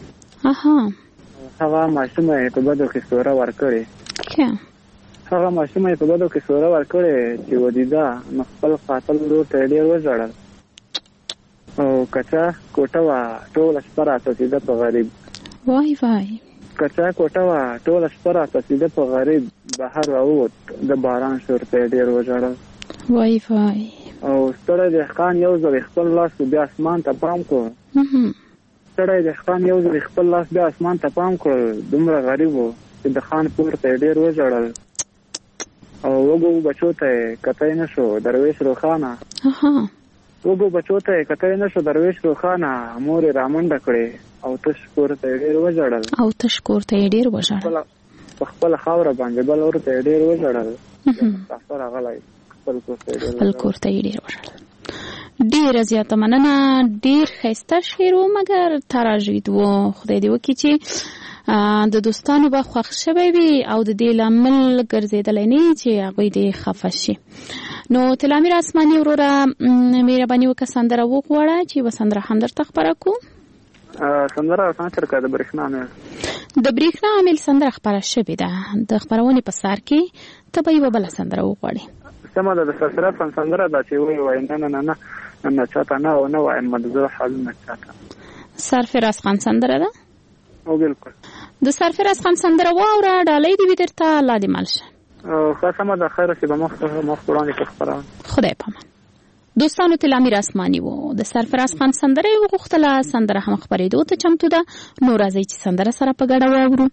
هغه ماشوم یې په بدو کې سوره ورکړې هغه ماشوم یې په بدو کې سوره ورکړې چې ودیده نو خپل قاتل ورور ته یې ډېر وژړل. او کچا کوټه وه ټوله شپه راڅڅېده په غریب. وای وای. کچا کوټه وه ټوله شپه راڅڅېده په غریب. بهر راووت د باران شور ته یې ډېر وژړل. وای وای. او ستړی دهقان یو ځل خپل لاس بیا اسمان ته پام کړ. ستړی دهقان یو ځل خپل لاس بیا اسمان ته پام کړ. دومره غریب و چې د خان پور ته یې ډېر وژړل. او وګو بچو ته یې کتی نه شو درویش روښانه. وګو بچو ته یې کتی نه شو درویش روښانه. مور یې رامنډه کړې او تش کور ته یې ډېر وژړل. او تش کور ته یې ډېر وژړل. په خپله خاوره باندې بل ورته یې ډېر وژړل. مسافر راغلی خپل کور ته یې ډېر وژړل. ډېره زیاته مننه. ډېر ښایسته شعر و مګر تراژید و. خدای دې وکړي چې د دوستانو به خوښ شوی وي او د دې لامل ګرځېدلی نه چې هغوی دې خفه شي. نو تلامیر اسماني وروره مهرباني وکړه سندره وغواړه چې یوه سندره هم درته خپره کړو. سندره اسانه چرکه د برېښنا عامل د برېښنا عامل سندره خپره شوې ده. د خپرونې په سر کې ته به یوه بله سندره وغواړې. سمه ده. د سرسره فن سندره ده چې وایي وایي نه نه نه نه نه چاته نه او نه وایم د زړه حالونه چاته. سرفراز خان سندره ده. او بالکل د سرفراز خان سندره واوره ډالۍ دې وي درته. الله دې مل شه. خاصه د خیر چې به مخ مخ وړاندې خبره خدای پامان. دوستانو ته امیر اسماني وو د سرفراز خان سندره وغوښتله، سندره هم خبرېدو ته چمتو ده. نو راځئ چې سندره سره په ګډه واورو.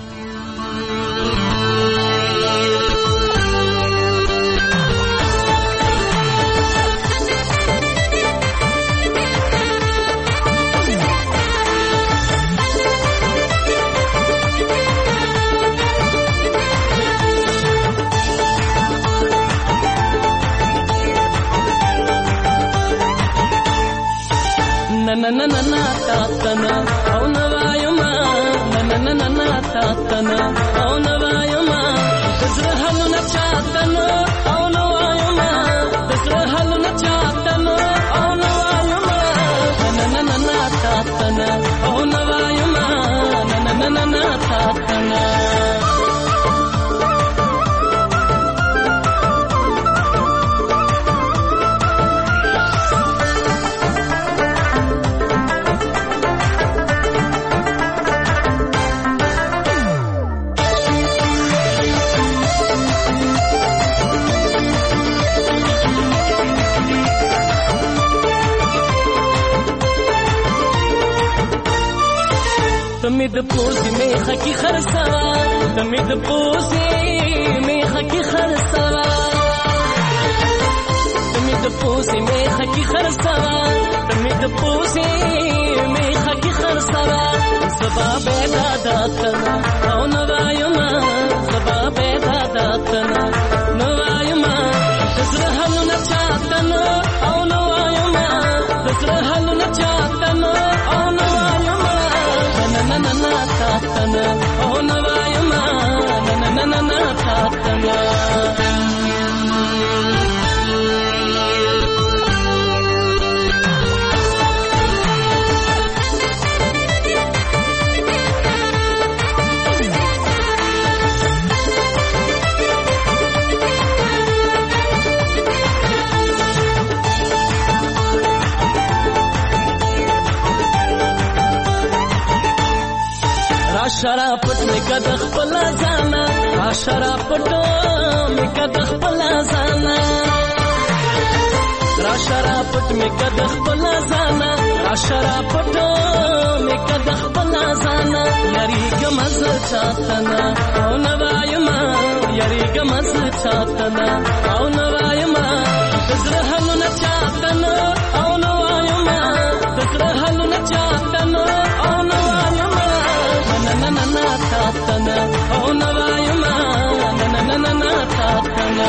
na na na na ta ta na au na vayuma na na na na na ta ta na au na vayuma tasra halu na cha ta na au na vayuma tasra halu na cha ta na au na vayuma na na na na ta ta na au na vayuma na na na na na ta ta na تمید پوسی میخه کی خرسوا تمید پوسی میخه کی خرسوا تمید پوسی میخه کی خرسوا تمید پوسی میخه کی خرسوا سبا بیدا داتنا او نوایما سبا بیدا داتنا نوایما تسرحل نچاتنا او نوایما تسرحل نچاتنا او نوایما na na na ta ta na oh na vayuma na na na na ta ta na شرافت میں کدخ پلا زانا شرافت میں کدخ پلا زانا شرافت میں کدخ پلا زانا شرافت میں کدخ پلا زانا یری گمز چاتنا او نوایما یری گمز چاتنا او نوایما تزرحل نچاتنا او نوایما تزرحل نچاتنا او نوایما na na na ta ta na oh na vayuma na na na na na ta ta na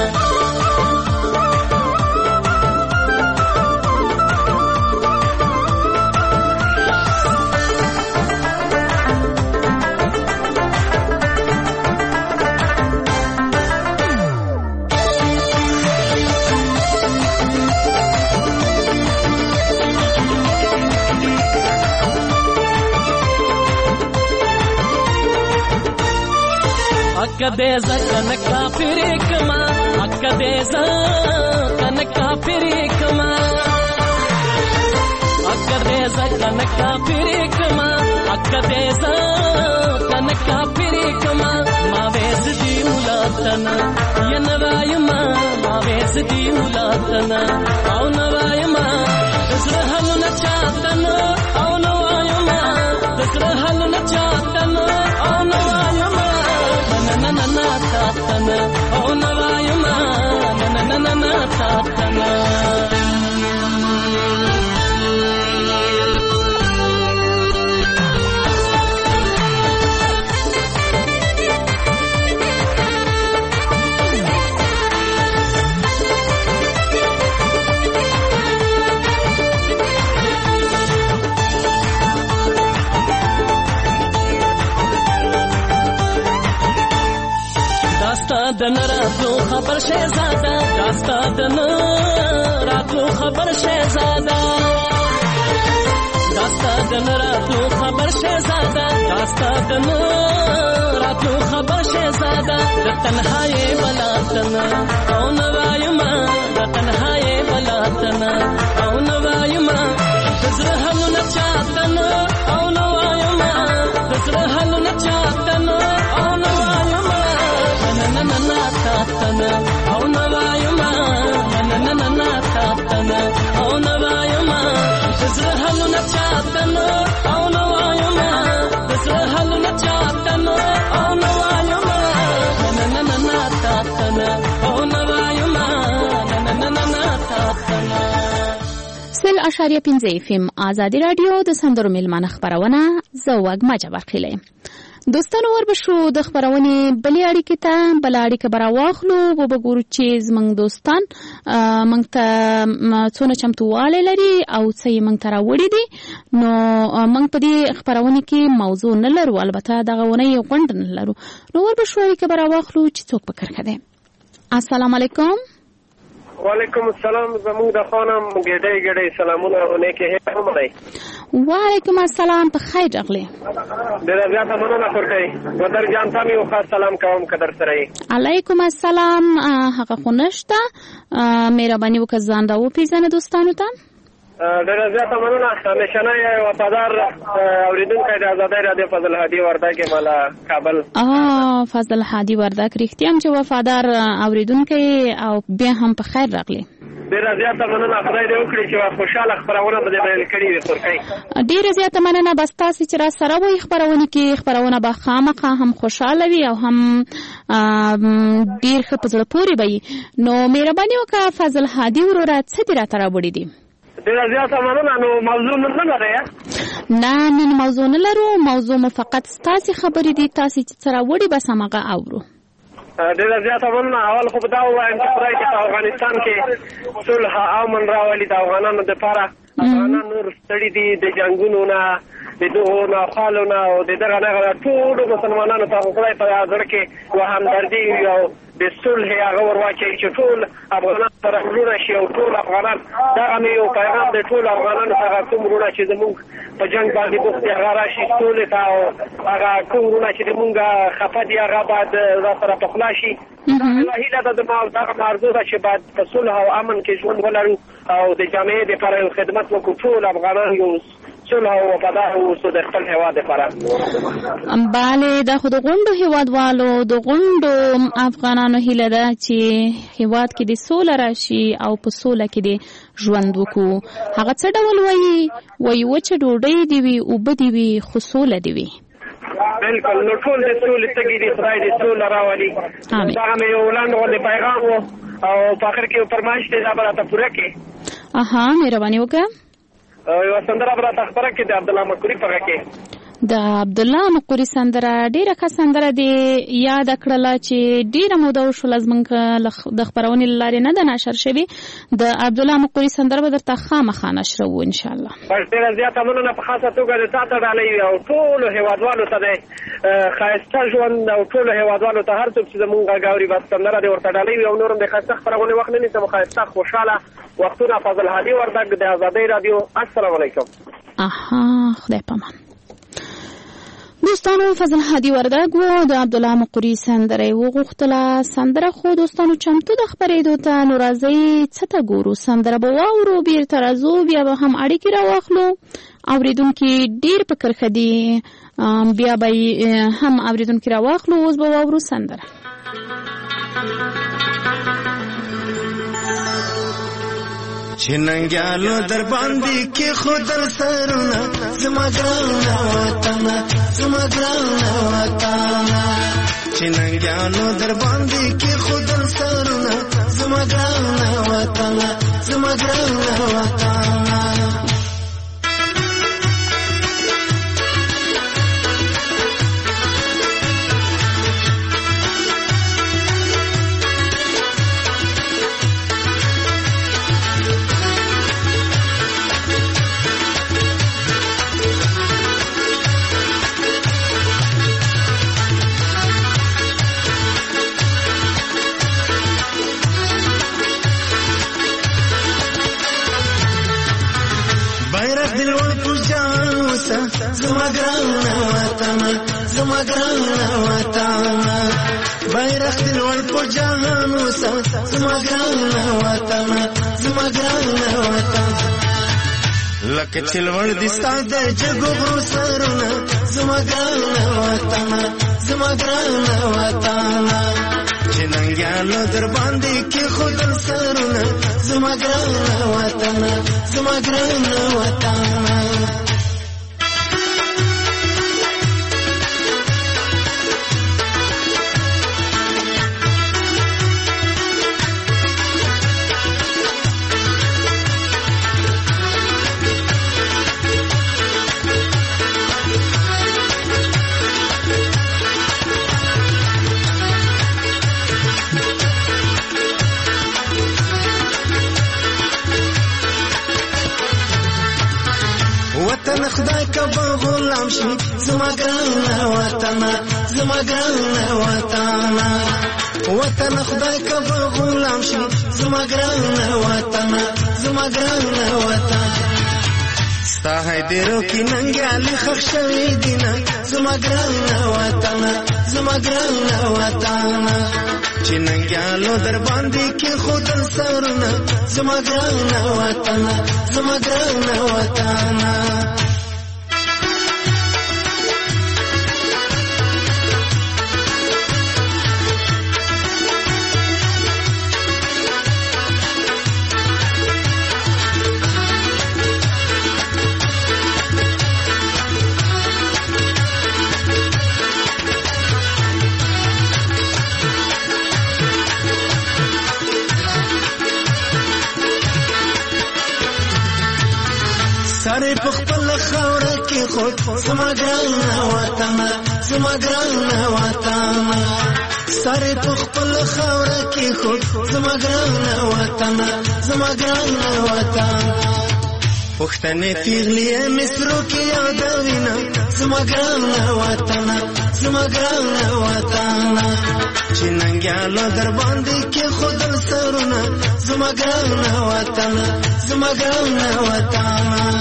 Akkadeza kan kafir kama akkadeza kan kafir kama akkadeza kan kafir kama akkadeza kan kafir kama ma vezdi ulatana ya navayma ma vezdi ulatana au navayma tasrahal na chatana au navayma tasrahal na chatana au navayma na na na ta ta na oh na vayuma na na na na ta ta na دن راتو خبر شہزادہ داستا دن راتو خبر شہزادہ داستا دن راتو خبر شہزادہ داستا دن راتو خبر شہزادہ تنہائے بلاتنا او نوایما تنہائے بلاتنا او نوایما تزرحل نچاتنا او نوایما تزرحل نچاتنا او نوایما na na na تاتن او نوايما نن نن نن تاتن او نوايما زړه حل نه چاتن او نوايما زړه حل نه چاتن او نوايما نن نن نن تاتن او نوايما نن نن نن تاتن سل اشاریه پنځه اف ام آزادی رادیو د سندرو میلمانه خبرونه زه وګما جبر خیلې دوستانو وربشو د خبرونې بلې اړیکې ته بل اړیکه برا واخلو و بګورو چې زمنګ دوستان مونږ ته څونه چمتووالی لري او څه یې مونږ ته راوړي دي نو مونږ په دې خبرونې کې موضوع نه لرو البته دغه ونې غونډه نه لرو نو وربشو اړیکه برا واخلو چې څوک په کرښه دی السلام علیکم وعلیکم السلام زموږ د خانم ګډې ګډې سلامونه او نیکه هم دی وعلیکم السلام په خیر راغلی ډېر زیاته مننه کوي ودر جان ته یو خاص سلام کوم قدر سره علیکم السلام هغه خو نشته مهرباني وکړه ځان دا وپېژنه دوستانو ته ډېر زیاته مننه همیشنه وفادار اوریدونکی د آزادۍ رادیو فضل هادي وردګ مالا کابل اه فضل هادي وردګ رښتیا هم چې وفادار اوریدونکی او بیا هم په خیر راغلی ډیره زیاته مننه خدای دې وکړي چې خوشاله خبرونه به دې بیان کړي وي ترکي ډیره زیاته مننه بس تاسو چې را سره وي خبرونه کې خبرونه به خامخا هم خوشاله وي او هم ډیر ښه په زړه پورې وي نو مهرباني وکړه فضل هادي وروره څه دې راته راوړي دي ډیره زیاته مننه نو موضوع نه لري نه نن موضوع نه لرو موضوع مو فقط ستاسو خبرې دي تاسو چې څه راوړي بس هغه اورو ډېر زیاته مننه اول خو دا وایم چې خدای دې په افغانستان کې صلح او امن راولي د افغانانو لپاره افغانان نور ستړي دي د جنګونو نه د دغو ناخوالو نه او د دغه نه ټولو مسلمانانو ته خدای په زړه کې و همدردي او د صلح هغه ورواچي چې ټول افغانان سره وروڼه شي او ټول افغانان دغه مې یو پیغام د ټول افغانانو څخه کوم وروڼه چې زموږ په جنګ باندې بوخت دي هغه راشي سولې ته او هغه کوم وروڼه چې زموږ خفه دي هغه باید را سره پخلا شي دا هیله ده د ما دغه معرضو ده چې باید په صلح او امن کې ژوند ولرو او د جامعې دپاره یو خدمت وکړو ټول افغانان یو صلح او وفادار اوسو د خپل هېواد دپاره بله دا خو د غونډو هېوادوالو د غونډو افغانانو هیله ده چې هېواد کې د سوله راشي او په سوله کې د ژوند وکړو هغه څه ډول وایي وایي وچه ډوډۍ دې وي اوبه دې وي خو سوله دې وي بالکل نو ټول د سولې تږي دي خدای دې سوله راولي دغه مې یو لنډ غوندې پیغام و او په آخر کې یو فرمایش دی دا به راته پوره کړي اها مهرباني وکړه یوه سندره به راته خپره کړي د عبدالله مقوري په غږ کې د عبدالله مقوري سندره ډیره ښه سندره دی یاد کړله چې ډیره موده وشوله زموږ د خپرونې له لارې نه ده نشر شوې د عبدالله مقوري سندره به درته خامخا نشروو انشاءالله ډیره زیاته مننه په خاصه توګه د تا ته ډالۍ او ټولو هېوادوالو ته دی ښایسته ژوند او ټولو هېوادوالو ته هر څوک چې زموږ غږ اوري بس سندره دې ورته ډالۍ وي او نور هم د ښایسته خپرونې وخت نه نیسم ښایسته خوشحاله وختونه فضل هادي وردګ د آزادۍ رادیو السلام علیکم اها خدای پامان دوستانو فضل هادي وردګ و د عبدالله مقوري سندره یې وغوښتله سندره خو دوستانو چمتو د خپرېدو ته نو راځئ څه ته ګورو سندره به واورو بیرته راځو بیا به هم اړیکې راواخلو اورېدونکي ډېر په کرښه دي بیا به هم اورېدونکي راواخلو اوس به واورو سندره چننګیالو در باندې کې خودل سرونه زما ګرانه وطن زما ګرانه وطن چننګیالو در باندې کې خودل سرونه زما ګرانه وطن زما ګرانه وطن زما ګرانه وطن زما ګرانه وطن بیرغ دې لوړ په جهان اوسه زما ګرانه وطن زما ګرانه وطن لکه چې لوړ دې ستا د جګو غرو سرونه زما ګرانه وطن زما ګرانه وطن چې ننګیالو ننګیالو در باندې کې خودل سرونه زما ګران وطن زما ګران وطن وطن خدای کبا غلام شي زما ګران وطن زما ګران وطن وطن خدای کبا غلام شي زما ګران وطن زما ګران وطن ستا هیدرو کې ننګیالي خښ شوي دینه زما ګران وطن زما ګران وطن چې ننګیالو در باندې کې خودل سرونه زما ګران وطن زما ګران وطن سارے پخپل خاورا کی خود زما ګران وطن زما ګران وطن سارے پخپل خاورا کی خود زما ګران وطن زما ګران وطن پښتنې پیغلې مصرو کې یادوینه زما ګران وطن زما ګران وطن چې ننګیالو در باندې کې خودل سرونه زما ګران وطن زما ګران وطن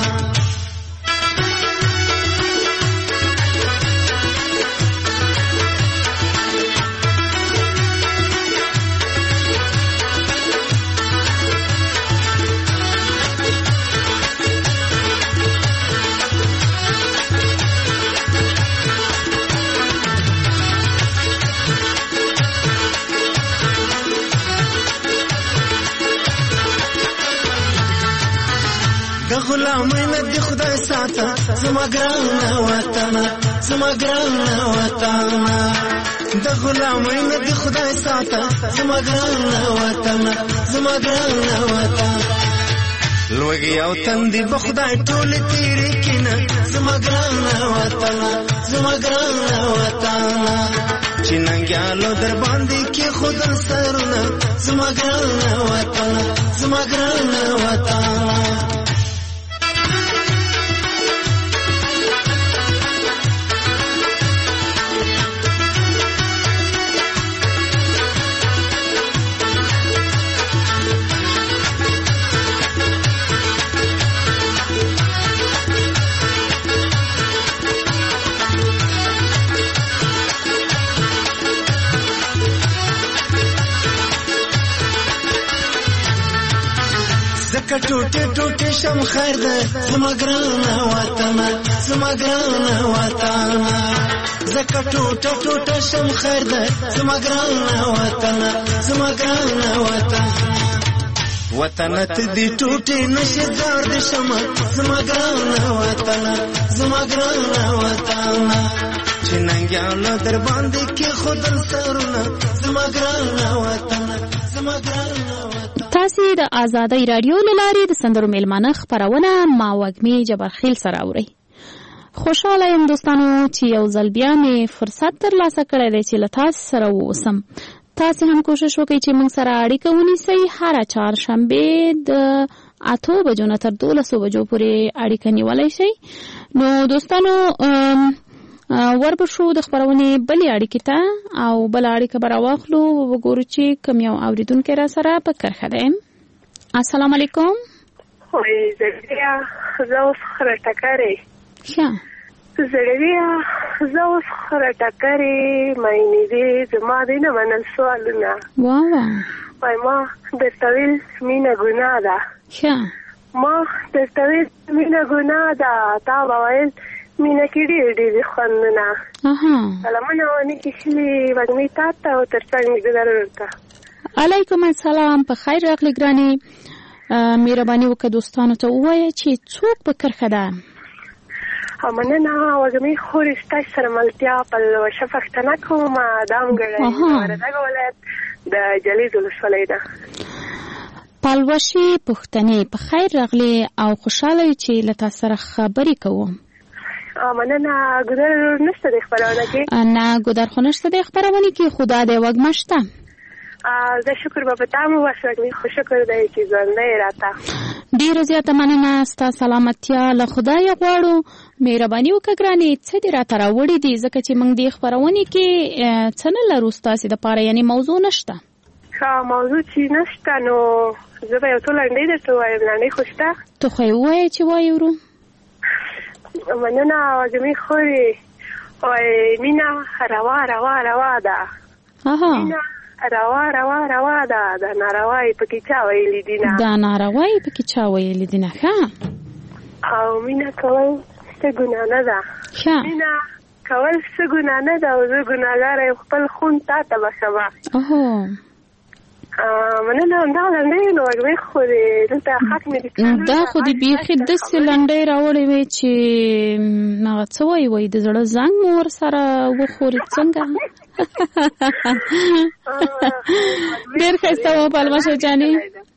د غلامۍ د خدای ساته زما ګران وطن زما ګران وطن د غلامۍ د خدای ساته زما ګران وطن زما ګران وطن لوګي او تندې بخدای ټول تیرې کینه زما ګران وطن زما ګران وطن چې ننګیالو در باندې کې خودل سرونه زما ګران وطن زما ګران وطن زکه ټوټه ټوټه شم خیر ده زما ګران وطن زما ګران وطن زکه ټوټه ټوټه شم خیر ده زما ګران وطن زما ګران وطن وطن ته دې ټوټه نشه دار دې شم زما ګران وطن زما ګران وطن چې ننګیالو در باندې کې خودل سرونه زما ګران وطن زما ګران تاسو د آزادۍ رادیو لارې د سندرو میلمانه خبرونه ما وګمي جبرخیل سره اوري. خوشاله یم دوستانو چې یو ځل بیا مې فرصت ترلاسه کړی دی چې له تاسو سره واوسم. تاسو هم کوشش وکړئ چې موږ سره اړیکه ونیسئ. هره چهارشنبې د اتو بجو نه تر دولسو بجو پورې اړیکه نیولی شئ. نو دوستانو وربشو د خبرونې بلې اړیکې ته او بل اړیکه به راواخلو وګورو چې کوم یو اورېدونکی را سره په کرښه دی. السلام علیکم. وای زړیا زه اوس خره ټکرې ښه زړیا زه اوس خره ټکرې مینې دې زما دې نه منل سوالونه واه وای ما درته ویل مینه ګناه ده ښه ما درته ویل مینه ګناه ده تا به ویل مینه کې ډېر ډېر خوندونه سلامونه ونې کښلي وږمې تا ته او تر څنګ مې ګذر ورته علیکم السلام. په خیر راغلی ګرانې. مهرباني وکړه دوستانو ته ووایه چې څوک په کرښه ده. مننه وږمې خورې ستاسو سره ملتیا په لوشه پښتنه کوم. دا مګړی وردګ ولایت د جلیز ولسوالۍ ده. پلوشې پښتنې په خیر راغلی او خوشحاله یو چې له تاسو سره خبرې کوم. مننه. ګودر نشته د خبرونه کې؟ نه ګودر خو نشته د خبرونه کې. خدا دې وږمه شته. زه شکر به په تا مو وسوږمې خو شکر دی چې ژوندی راته. ډېره زیاته مننه. ستا سلامتیا له خدایه غواړو. مهرباني وکړه ګرانې څه دې راته راوړي دي ځکه چې موږ دې خپرونې کې څه نه لرو ستاسې دپاره یعنې موضوع نشته. ښه موضوع چې نشته نو زه به یو څو لنډۍ درته ووایم. لنډۍ خو شته؟ ته خو یې ووایه چې وایې ورو. مننه وږمې خورې. وایي مینه روا روا روا ده. مینه روا روا روا ده. دا ناروا یې پکې چا ویلي دي نه. دا ناروا یې پکې چا ویلي دي نه. ښه. او مینه کول څه ګناه نه ده. ښه. مینه کول څه ګناه نه ده او زه ګناهګاره یم خپل خون تا ته بښمه. اوهو. مننه. همدغه لنډۍ نو وږمې خورې دلته حق مې دي. دا خو دې بیخي داسې لنډۍ راوړې وې چې هغه څه وایي وایي د زړه زنګ مو ورسره وخوري. څنګه؟ ډېر ښایسته وه پلوشه جانې.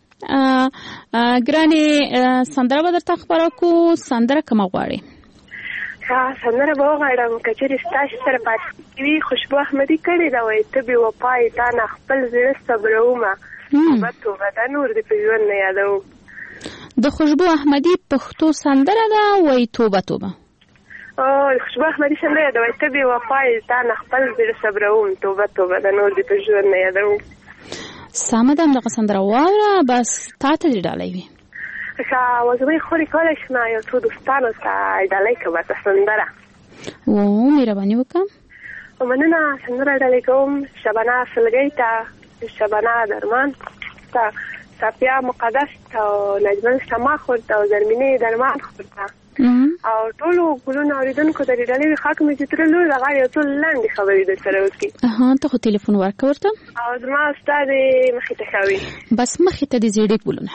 ګرانې سندره به درته خپره کړو. سندره کومه غواړې؟ سندره به وغواړم که چېرې ستاسو سره پاتې وي. خوشبو احمدي کړې ده وایي ته بې وفا یې تا نه خپل زړه صبرومه. توبه توبه دا نور دې په ژوند نه یادوم. د خوشبو احمدي پښتو سندره ده وایي توبه توبه. او خوشبو احمدي سندره ده وایي ته بې وفا یې تا نه خپل زړه صبروم. توبه توبه دا نور دې په ژوند نه یادوم. سمه ده. همدغه سندره واوره بس تا ته دې ډالۍ وي. ښه وږمې خورې کولی شم یو څو دوستانو ته ډالۍ کړم ورته سندره. او مهرباني وکړه. مننه. سندره ډالۍ کوم شبانه سلګۍ ته، شبانه درمان ته، صفیه مقدس ته او نجمن شماخ ورته او زرمینې درمان ورته او ټولو ګلونو اورېدونکو ته دې ډالۍ وي. حق مې چې تر لوی د غاړې یو څو لنډې خبرې درسره وکړي. ها ته خو ټلیفون ورکړه ورته او زما ستا دې مخې ته ښه وي. بس مخې ته دې زیړې ګلونه.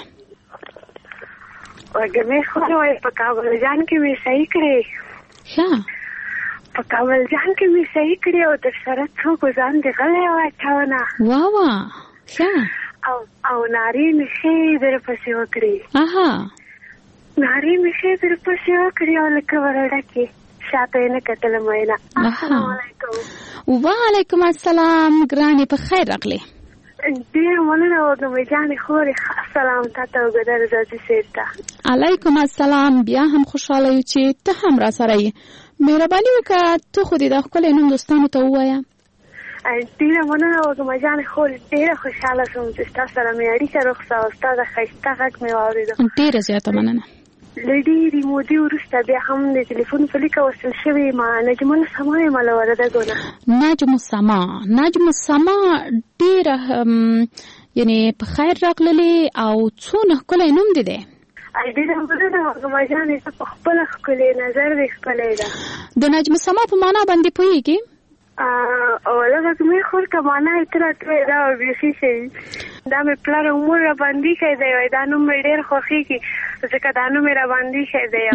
وږمې خورې وایي په کابل جان کې مې صحیح کړې. ښه. په کابل جان کې مې صحیح کړې او در سره څوک ځان دې غلی واچونه. وا وا. ښه. او او نارې مې ښې در پسې وکړې. اها. نارې مې ښې در پسې وکړې او لکه ورډه کې شاته یې نه کتله میینه. السلام علیکم. وعلیکم السلام. ګرانې په خیر راغلې. ډېر مننه وږمې جانې خورې. سلام تا ته او ګدر زازي صاحب ته. علیکم السلام. بیا هم خوشحاله یو چې ته هم را سره یې. مهرباني وکړه ته خو دې دا ښکلی نوم دوستانو ته ووایه. ډېره مننه وږمې جانې خورې. ډېره خوشحاله شوم چې ستا سره مې اړیکه روغ سوه او ستا د ښایسته غږ مې واورېده. ډېره زیاته مننه. له ډېرې مودې وروسته بیا هم د ټلیفون په لیکه وصل شوې ما نجم السما یم له وردګونه. نجم السما. نجم السما ډېره یعنې په خیر راغللې او څونه ښکلی نوم دې دی. ډېره مننه وږمه جانې ته په خپله ښکلې نظر دې ښکلی ده. د نجم السما په معنا باندې پوهېږې؟ او لږه مې خور که معنا یې ته راته دا بیخي شي. دا مې پلار او مور را باندې ښی دی وایي دا نوم مې ډېر خوښېږي ځکه دا نوم یې را باندې ښی دی.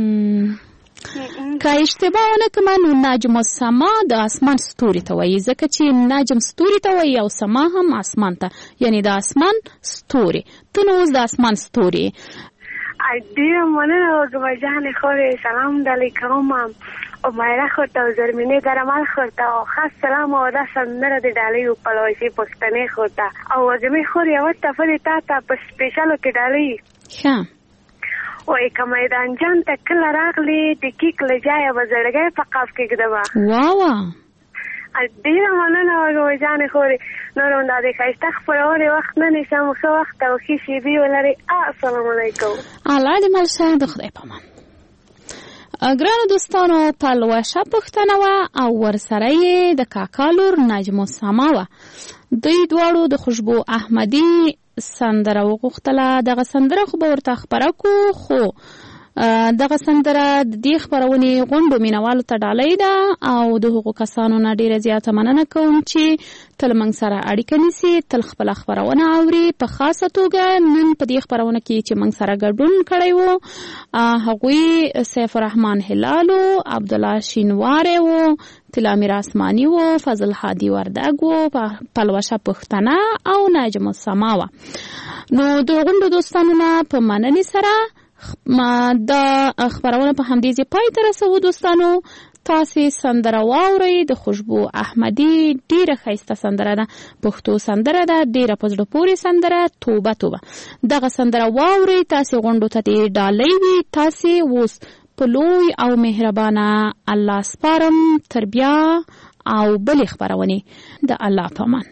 که اشتباه ونه کړمه نو نجم السما د اسمان ستوري ته وایي ځکه چې نجم ستوري ته وایي او سما هم اسمان ته یعنې د اسمان ستوري. ته نو اوس د اسمان ستوري. ډېره مننه وږمه جانې خورې. سلام ډالۍ کوم عمیره خورته او زرمینې درمل خورته او خاص سلام او دا سندره د ډالۍ پلوشې پښتنې خورته او وږمې خور یوه تفه دې تا ته په سپېشلو کې ډالۍ. ښه. وایي که میدان جان ته کله راغلې د کیک له ځایه به زړګی په قاف کېږدمه. واوه. ډېره مننه وږمې جانې خورې. نور هم دا د ښایسته خپرونې وخت نه نیسم. ښه وخت او ښې شېبې ولرئ. السلام علیکم. الله دې مل شه. د خدای په امان. ګرانو دوستانو پلوشه پښتنه وه او ورسره یې د کاکا لور نجم السما وه. دوی دواړو د خوشبو احمدي سندره وغوښتله. دغه سندره خو به ورته خپره کړو خو دغه سندره د دې خبرونې غونډو مینوالو ته ډالۍ ده او د هغو کسانو نه ډیره زیاته مننه کوم چې تل موږ سره اړیکه نیسي، تل خپله خبرونه اوري. په خاصه توګه نن په دې خبرونه کې چې موږ سره ګډون کړی و هغوی سیف الرحمن هلال و، عبدالله شینواری و، طلا میر آسمانی و، فضل هادي وردګ و، پلوشه پښتنه او نجم السما و. نو د غونډو دوستانو نه په مننې سره دا خبرونه په همدې ځای پای ته رسوو. دوستانو تاسې سندره واورئ، د خوشبو احمدي ډیره ښایسته سندره ده، پښتو سندره ده، ډیره په زړه پورې سندره، توبه توبه. دغه سندره واورئ، تاسې غونډو ته دې ډالۍ وي. تاسې اوس په لوی او مهربانه الله سپارم. تر بیا او بلې خبرونې د الله په امان.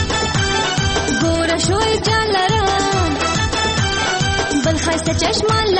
چشمان